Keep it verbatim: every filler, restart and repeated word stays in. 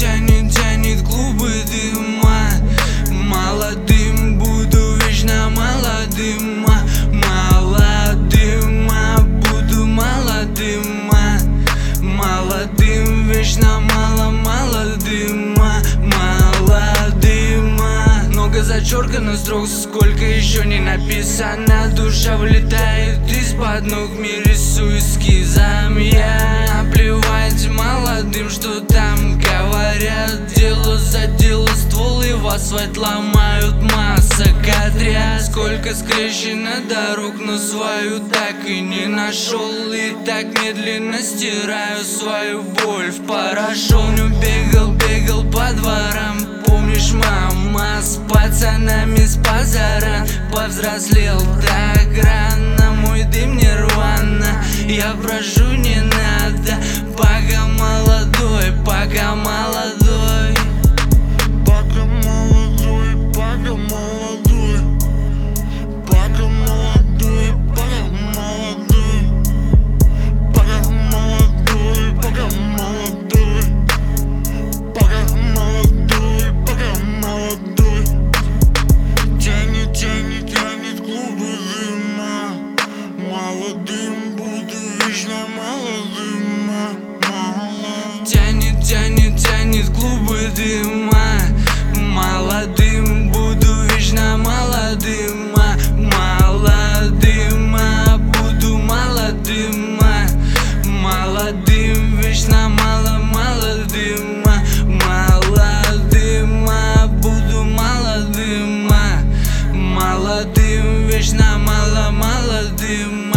тянет, тянет клубы дыма. Молодым буду, вечно молодым. Молодым буду, молодым. Молодым, вечно мало, молодым. Молодым. Много зачеркано строк, сколько еще не написано. Душа вылетает из-под ног, мир рисую эскизом. Я плевать молодым, что там говорят. Дело за дело, стволы в асфальт ломают, масса отряд. Сколько скрещено дорог, но свою так и не нашел. И так медленно стираю свою боль в порошок. Бегал, бегал по дворам, помнишь, мама, с пацанами с базара. Повзрослел так рано, мой дым нирвана. Я прошу, не надо, пока молодой, пока молодой. Пока молодой, пока молодой. Пока молодой, пока молодой. Пока молодой, пока молодой. Пока молодой, пока молодой. Тянет, тянет, тянет клубы дыма. Молодым буду, вечно молодым. Молодым. Тянет, тянет, тянет клубы дыма. Молодым буду, вечно молодым. Молодым буду, молодым. Молодым, вечно мало, молодым. Молодым буду, молодым. Молодым, вечно мало, молодым.